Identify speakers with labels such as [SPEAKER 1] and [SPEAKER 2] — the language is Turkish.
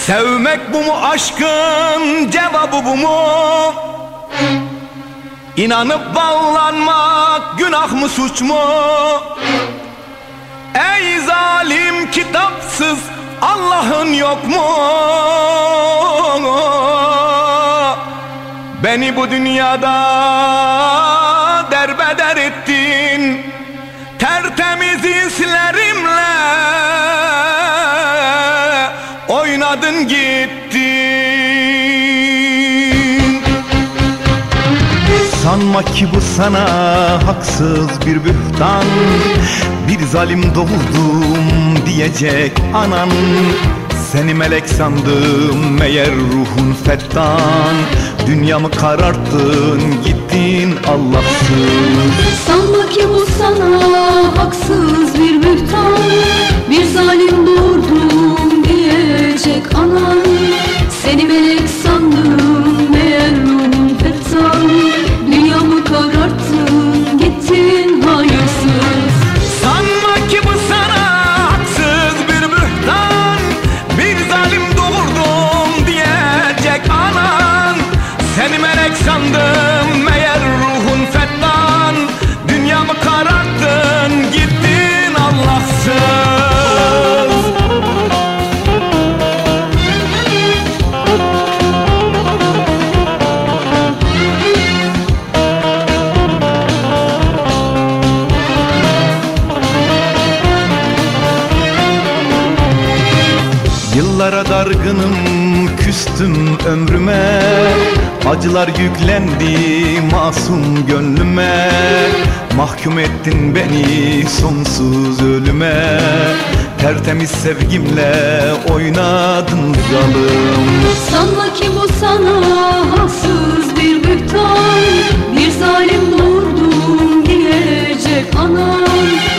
[SPEAKER 1] Sevmek bu mu aşkın cevabı bu mu? İnanıp bağlanmak günah mı suç mu? Ey zalim kitapsız Allah'ın yok mu? Beni bu dünyada derbeder ettin, tertemiz hislerimle oynadın gittin. Sanma ki bu sana haksız bir bühtan, bir zalim doğurdum diyecek anan. Seni melek sandım meğer ruhun fettan, dünyamı kararttın gittin Allahsız.
[SPEAKER 2] Sanma ki bu sana haksız bir bühtan, bir zalim doğurdum diyecek anan. Seni melek sandım meğer ruhun fettan, dünyamı kararttın gittin hayırsız.
[SPEAKER 1] Sanma ki bu sana haksız bir bühtan, bir zalim doğurdum diyecek anan. Seni melek sandım meğer ruhun fettan, dünyamı kararttın gittin Allahsız. Yıllara dargınım, küstüm ömrüme, acılar yüklendi masum gönlüme. Mahkum ettin beni sonsuz ölüme, tertemiz sevgimle oynadın zalim.
[SPEAKER 2] Sanma ki bu sana haksız bir bühtan, bir zalim doğurdum diyecek anan.